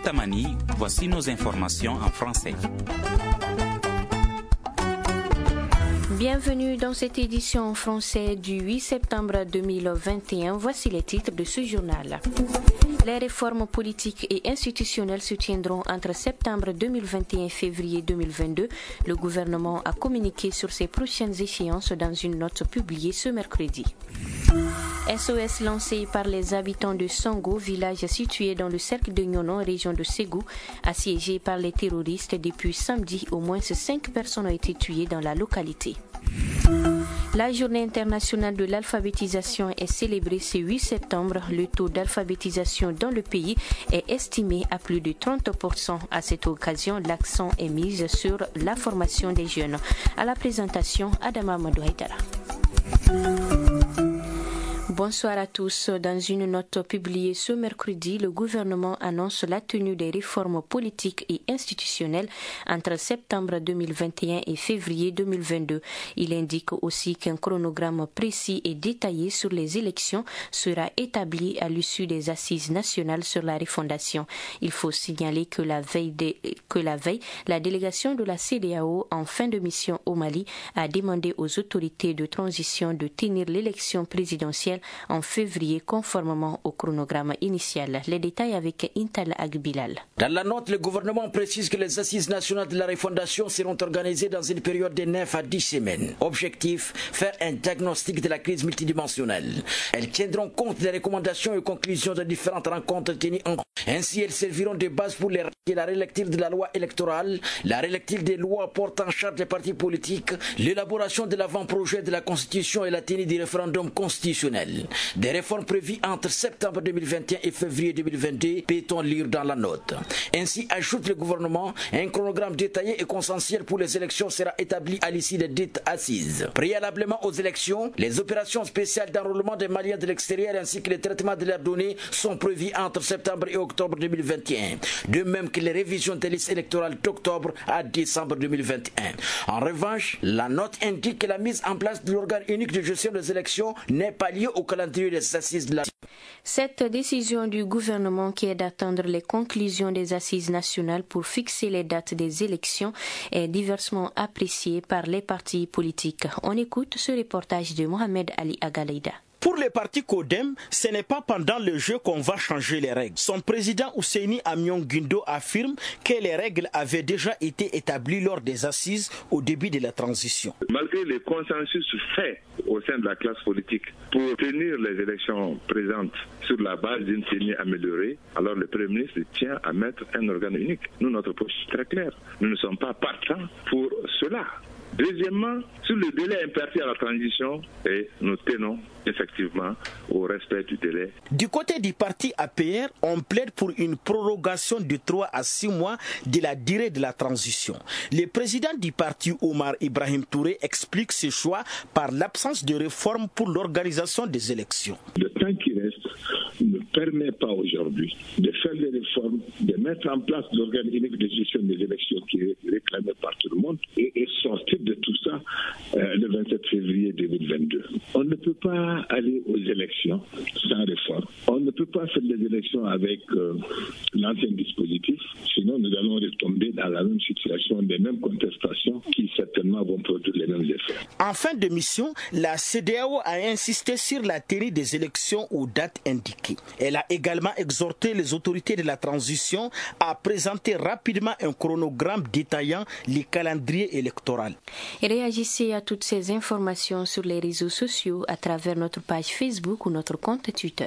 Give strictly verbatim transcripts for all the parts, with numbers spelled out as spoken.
Tamani, voici nos informations en français. Bienvenue dans cette édition en français du huit septembre deux mille vingt et un. Voici les titres de ce journal. Les réformes politiques et institutionnelles se tiendront entre septembre deux mille vingt et un et février deux mille vingt-deux. Le gouvernement a communiqué sur ces prochaines échéances dans une note publiée ce mercredi. S O S lancé par les habitants de Sango, village situé dans le cercle de Nyonon, région de Ségou, assiégé par les terroristes depuis samedi. Au moins cinq personnes ont été tuées dans la localité. La journée internationale de l'alphabétisation est célébrée ce huit septembre. Le taux d'alphabétisation dans le pays est estimé à plus de trente pour cent. À cette occasion, l'accent est mis sur la formation des jeunes. À la présentation, Adama Amadou Haïdara. Bonsoir à tous. Dans une note publiée ce mercredi, le gouvernement annonce la tenue des réformes politiques et institutionnelles entre septembre deux mille vingt et un et février deux mille vingt-deux. Il indique aussi qu'un chronogramme précis et détaillé sur les élections sera établi à l'issue des assises nationales sur la refondation. Il faut signaler que la veille, de, que la, veille la délégation de la C E D E A O en fin de mission au Mali a demandé aux autorités de transition de tenir l'élection présidentielle en février conformément au chronogramme initial. Les détails avec Intal Agbilal. Dans la note, le gouvernement précise que les assises nationales de la refondation seront organisées dans une période de neuf à dix semaines. Objectif, faire un diagnostic de la crise multidimensionnelle. Elles tiendront compte des recommandations et conclusions de différentes rencontres tenues en compte. Ainsi, elles serviront de base pour les la relecture de la loi électorale, la relecture des lois portant en charge des partis politiques, l'élaboration de l'avant-projet de la Constitution et la tenue du référendum constitutionnel. Des réformes prévues entre septembre deux mille vingt et un et février deux mille vingt-deux, peut-on lire dans la note. Ainsi, ajoute le gouvernement, un chronogramme détaillé et consensuel pour les élections sera établi à l'issue des dites assises. Préalablement aux élections, les opérations spéciales d'enrôlement des Maliens de l'extérieur ainsi que le traitement de leurs données sont prévues entre septembre et octobre deux mille vingt et un. De même que les révisions des listes électorales d'octobre à décembre deux mille vingt et un. En revanche, la note indique que la mise en place de l'organe unique de gestion des élections n'est pas liée au calendrier des assises de la... Cette décision du gouvernement qui est d'attendre les conclusions des assises nationales pour fixer les dates des élections est diversement appréciée par les partis politiques. On écoute ce reportage de Mohamed Ali Agalaïda. Pour le parti Codem, ce n'est pas pendant le jeu qu'on va changer les règles. Son président Ousseini Amion Guindo affirme que les règles avaient déjà été établies lors des assises au début de la transition. Malgré les consensus faits au sein de la classe politique pour tenir les élections présentes sur la base d'une tenue améliorée, alors le Premier ministre tient à mettre un organe unique. Nous, notre position est très claire. Nous ne sommes pas partants pour cela. Deuxièmement, sur le délai imparti à la transition, et nous tenons effectivement au respect du délai. Du côté du parti A P R, on plaide pour une prorogation de trois à six mois de la durée de la transition. Le président du parti, Omar Ibrahim Touré, explique ce choix par l'absence de réforme pour l'organisation des élections. Le temps qui reste ne permet pas aujourd'hui de faire des réformes, de mettre en place l'organe unique de gestion des élections qui est réclamé par tout le monde et, et sortir de tout ça euh, le vingt-sept février deux mille vingt-deux. On ne peut pas aller aux élections sans réforme. On ne peut pas faire les élections avec euh, l'ancien dispositif, sinon nous allons retomber dans la même situation, des mêmes contestations qui certainement vont produire les mêmes effets. En fin de mission, la C E D E A O a insisté sur la tenue des élections aux dates indiquées. Elle a également exhorté les autorités de la transition à présenter rapidement un chronogramme détaillant les calendriers électoraux. Et réagissez à toutes ces informations sur les réseaux sociaux à travers notre page Facebook ou notre compte Twitter.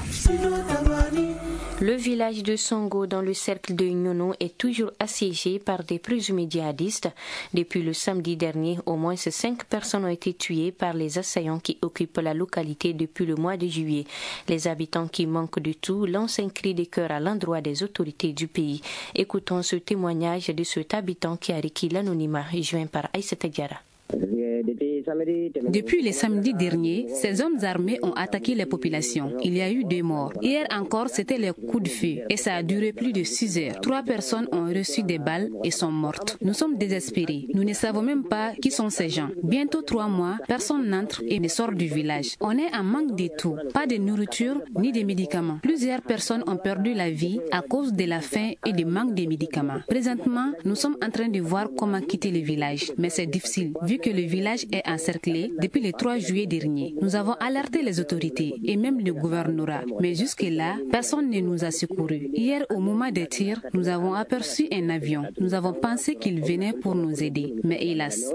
Le village de Songo dans le cercle de Nyonon est toujours assiégé par des présumés djihadistes. Depuis le samedi dernier, au moins cinq personnes ont été tuées par les assaillants qui occupent la localité depuis le mois de juillet. Les habitants qui manquent de tout lancent un cri de cœur à l'endroit des autorités du pays. Écoutons ce témoignage de cet habitant qui a requis l'anonymat, joint par Aïssata Diarra. Depuis Depuis le samedi dernier, ces hommes armés ont attaqué les populations. Il y a eu deux morts. Hier encore, c'était les coups de feu et ça a duré plus de six heures. Trois personnes ont reçu des balles et sont mortes. Nous sommes désespérés. Nous ne savons même pas qui sont ces gens. Bientôt trois mois, personne n'entre et ne sort du village. On est en manque de tout. Pas de nourriture ni de médicaments. Plusieurs personnes ont perdu la vie à cause de la faim et du manque de médicaments. Présentement, nous sommes en train de voir comment quitter le village. Mais c'est difficile vu que le village est encerclé depuis le trois juillet dernier. Nous avons alerté les autorités et même le gouvernorat. Mais jusque-là, personne ne nous a secourus. Hier, au moment des tirs, nous avons aperçu un avion. Nous avons pensé qu'il venait pour nous aider. Mais hélas.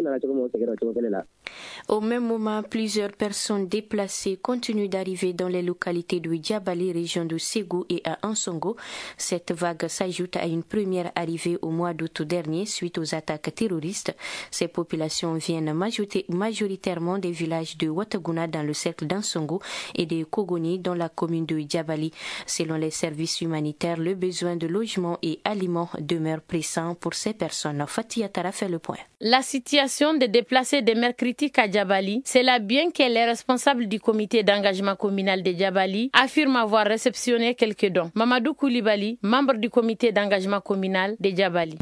Au même moment, plusieurs personnes déplacées continuent d'arriver dans les localités de Djabali, région de Ségou et à Ansongo. Cette vague s'ajoute à une première arrivée au mois d'août dernier suite aux attaques terroristes. Ces populations viennent majoritairement des villages de Wataguna dans le cercle d'Ansongo et de Kogoni dans la commune de Djabali. Selon les services humanitaires, le besoin de logement et aliments demeure pressant pour ces personnes. Fatia Tara fait le point. La situation des déplacés demeure critique à Djabali. C'est là bien que les responsables du comité d'engagement communal de Djabali affirment avoir réceptionné quelques dons. Mamadou Koulibaly, membre du comité d'engagement communal de Djabali.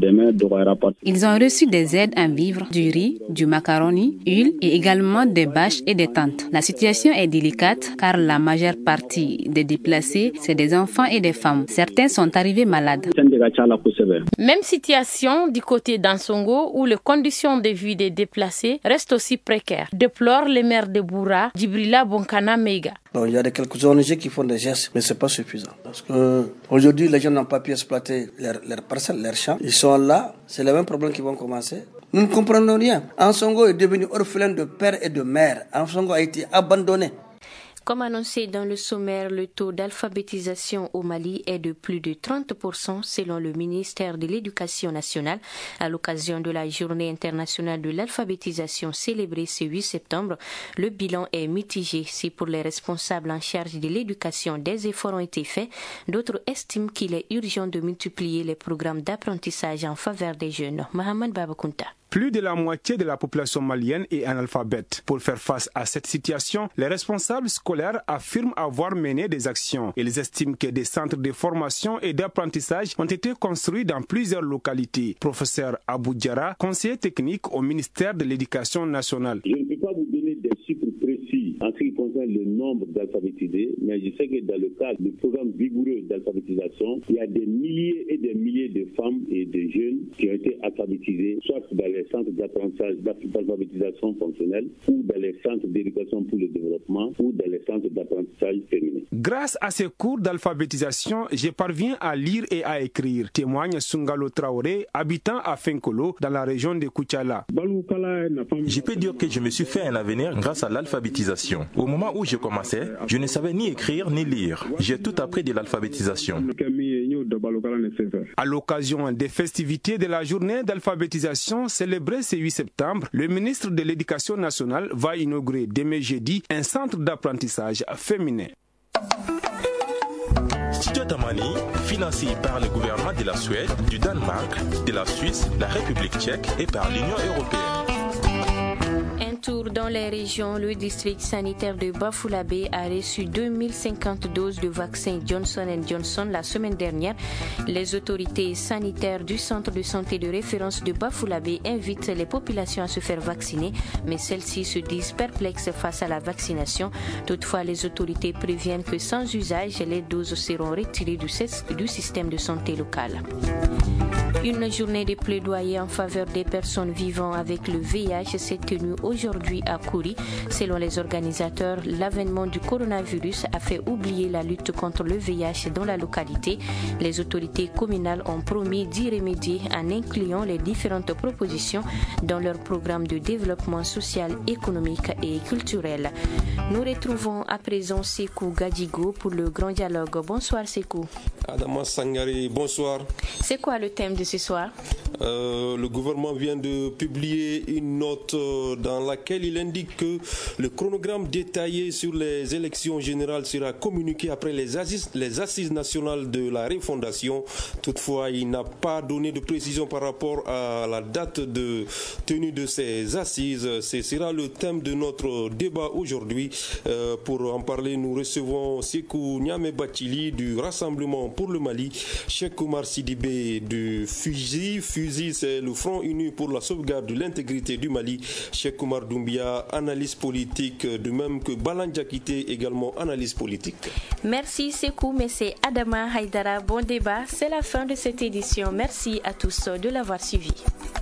Ils ont reçu des aides en vivres, du riz, du macaroni, huile et également des bâches et des tentes. La situation est délicate car la majeure partie des déplacés, c'est des enfants et des femmes. Certains sont arrivés malades. Même situation du côté d'Ansongo où les conditions de vie des déplacés restent aussi précaires, déplore le maire de Boura, Djibrila Bonkana Meiga. Donc, il y a quelques O N G qui font des gestes, mais ce n'est pas suffisant. Parce que aujourd'hui, les gens n'ont pas pu exploiter leurs leur parcelles, leurs champs. Ils sont là, c'est les mêmes problèmes qui vont commencer. Nous ne comprenons rien. Ansongo est devenu orphelin de père et de mère. Ansongo a été abandonné. Comme annoncé dans le sommaire, le taux d'alphabétisation au Mali est de plus de trente pour cent selon le ministère de l'Éducation nationale. À l'occasion de la Journée internationale de l'alphabétisation célébrée ce huit septembre, le bilan est mitigé. Si pour les responsables en charge de l'éducation des efforts ont été faits, d'autres estiment qu'il est urgent de multiplier les programmes d'apprentissage en faveur des jeunes. Mohamed Babakunta. Plus de la moitié de la population malienne est analphabète. Pour faire face à cette situation, les responsables scolaires affirment avoir mené des actions. Ils estiment que des centres de formation et d'apprentissage ont été construits dans plusieurs localités. Professeur Abou Diara, conseiller technique au ministère de l'Éducation nationale. Je ne peux pas vous donner des chiffres précis en ce qui concerne le nombre d'alphabétisés, mais je sais que dans le cadre du programme vigoureux d'alphabétisation, il y a des milliers et des milliers de femmes et de jeunes qui ont été alphabétisés, soit dans les centres d'apprentissage d'alphabétisation fonctionnelle ou dans les centres d'éducation pour le développement ou dans les centres d'apprentissage féminin. Grâce à ces cours d'alphabétisation, je parviens à lire et à écrire, témoigne Sungalo Traoré, habitant à Fenkolo, dans la région de Koutiala. Je peux dire que je me suis fait un avenir grâce à l'alphabétisation. Au moment où je commençais, je ne savais ni écrire ni lire. J'ai tout appris de l'alphabétisation. À l'occasion des festivités de la journée d'alphabétisation célébrée ce huit septembre, le ministre de l'Éducation nationale va inaugurer demain jeudi un centre d'apprentissage féminin. Studio Tamani, financé par le gouvernement de la Suède, du Danemark, de la Suisse, la République tchèque et par l'Union européenne. Un tour dans les régions, le district sanitaire de Bafoussam a reçu deux mille cinquante doses de vaccin Johnson and Johnson la semaine dernière. Les autorités sanitaires du centre de santé de référence de Bafoussam invitent les populations à se faire vacciner, mais celles-ci se disent perplexes face à la vaccination. Toutefois, les autorités préviennent que sans usage, les doses seront retirées du système de santé local. Une journée de plaidoyer en faveur des personnes vivant avec le V I H s'est tenue aujourd'hui à Kouri. Selon les organisateurs, l'avènement du coronavirus a fait oublier la lutte contre le V I H dans la localité. Les autorités communales ont promis d'y remédier en incluant les différentes propositions dans leur programme de développement social, économique et culturel. Nous retrouvons à présent Sekou Gadigo pour le grand dialogue. Bonsoir Sekou. Adama Sangare, bonsoir. C'est quoi le thème de ce soir? Euh, le gouvernement vient de publier une note euh, dans laquelle il indique que le chronogramme détaillé sur les élections générales sera communiqué après les assises, les assises nationales de la refondation. Toutefois, il n'a pas donné de précision par rapport à la date de tenue de ces assises. Ce sera le thème de notre débat aujourd'hui. Euh, pour en parler, nous recevons Sékou Niamé Bathily du Rassemblement pour le Mali, Cheikh Oumar Sidibé du Fusi. Fusi, c'est le Front Uni pour la sauvegarde de l'intégrité du Mali. Cheikh Oumar Doumbia, analyste politique, de même que Balan Diakité, également analyste politique. Merci Sékou, mais c'est Adama Haïdara. Bon débat, c'est la fin de cette édition. Merci à tous de l'avoir suivi.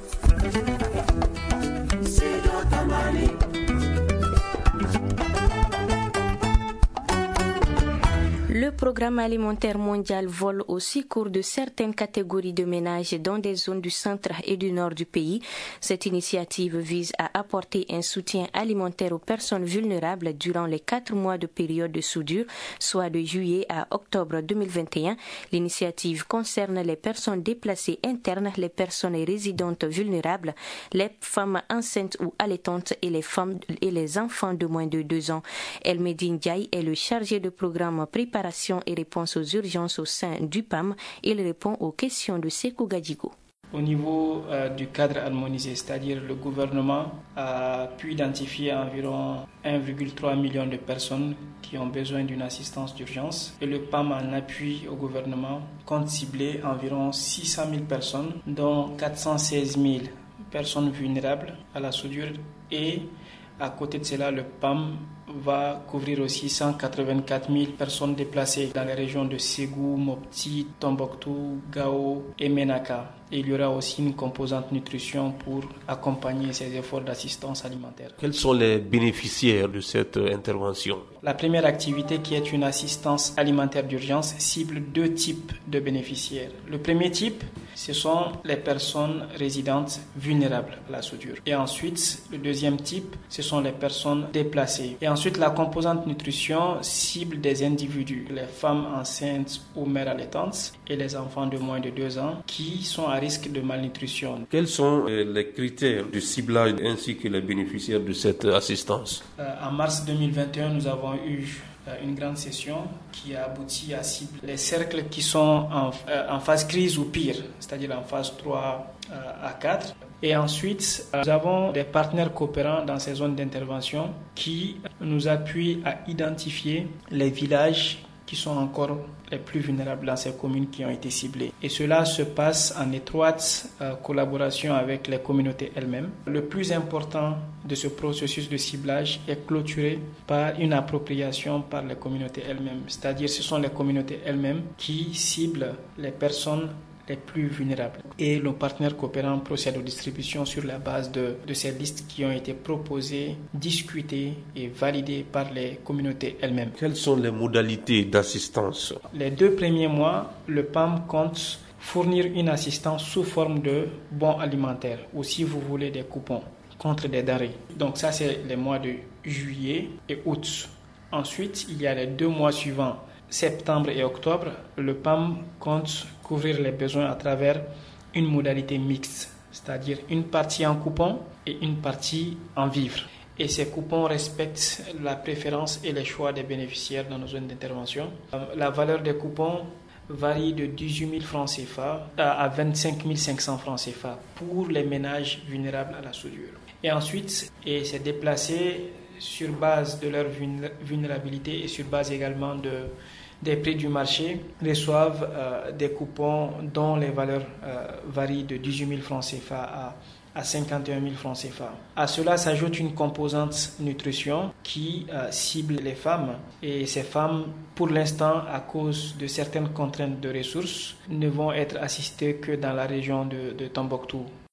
Le programme alimentaire mondial vole au secours de certaines catégories de ménages dans des zones du centre et du nord du pays. Cette initiative vise à apporter un soutien alimentaire aux personnes vulnérables durant les quatre mois de période de soudure, soit de juillet à octobre deux mille vingt et un. L'initiative concerne les personnes déplacées internes, les personnes résidentes vulnérables, les femmes enceintes ou allaitantes et les femmes et les enfants de moins de deux ans. El Medine Ndiaye est le chargé de programme préparation et réponse aux urgences au sein du P A M. Il répond aux questions de Sékou Gadjigo. Au niveau euh, du cadre harmonisé, c'est-à-dire le gouvernement a pu identifier environ un virgule trois million de personnes qui ont besoin d'une assistance d'urgence et le P A M en appui au gouvernement compte cibler environ six cent mille personnes, dont quatre cent seize mille personnes vulnérables à la soudure, et à côté de cela, le P A M va couvrir aussi cent quatre-vingt-quatre mille personnes déplacées dans les régions de Ségou, Mopti, Tombouctou, Gao et Ménaka. Et il y aura aussi une composante nutrition pour accompagner ces efforts d'assistance alimentaire. Quels sont les bénéficiaires de cette intervention? La première activité, qui est une assistance alimentaire d'urgence, cible deux types de bénéficiaires. Le premier type, ce sont les personnes résidentes vulnérables à la soudure. Et ensuite, le deuxième type, ce sont les personnes déplacées. Et ensuite, la composante nutrition cible des individus, les femmes enceintes ou mères allaitantes et les enfants de moins de deux ans qui sont à risque de malnutrition. Quels sont les critères du ciblage ainsi que les bénéficiaires de cette assistance? Euh, en mars deux mille vingt et un, nous avons eu une grande session qui a abouti à cibler les cercles qui sont en, euh, en phase crise ou pire, c'est-à-dire en phase trois euh, à quatre. Et ensuite, euh, nous avons des partenaires coopérants dans ces zones d'intervention qui nous appuient à identifier les villages qui sont encore les plus vulnérables dans ces communes qui ont été ciblées. Et cela se passe en étroite euh, collaboration avec les communautés elles-mêmes. Le plus important de ce processus de ciblage est clôturé par une appropriation par les communautés elles-mêmes. C'est-à-dire ce sont les communautés elles-mêmes qui ciblent les personnes les plus vulnérables. Et nos partenaires coopérants procèdent aux distributions sur la base de, de ces listes qui ont été proposées, discutées et validées par les communautés elles-mêmes. Quelles sont les modalités d'assistance? Les deux premiers mois, le P A M compte fournir une assistance sous forme de bons alimentaires ou, si vous voulez, des coupons contre des denrées. Donc ça, c'est les mois de juillet et août. Ensuite, il y a les deux mois suivants, septembre et octobre. Le P A M compte couvrir les besoins à travers une modalité mixte, c'est-à-dire une partie en coupons et une partie en vivres. Et ces coupons respectent la préférence et les choix des bénéficiaires dans nos zones d'intervention. La valeur des coupons varie de dix-huit mille francs C F A à vingt-cinq mille cinq cents francs C F A pour les ménages vulnérables à la soudure. Et ensuite, et c'est déplacé sur base de leur vulnérabilité et sur base également de des prix du marché, reçoivent euh, des coupons dont les valeurs euh, varient de dix-huit mille francs C F A à, à cinquante et un mille francs C F A. À cela s'ajoute une composante nutrition qui euh, cible les femmes. Et ces femmes, pour l'instant, à cause de certaines contraintes de ressources, ne vont être assistées que dans la région de, de Tombouctou.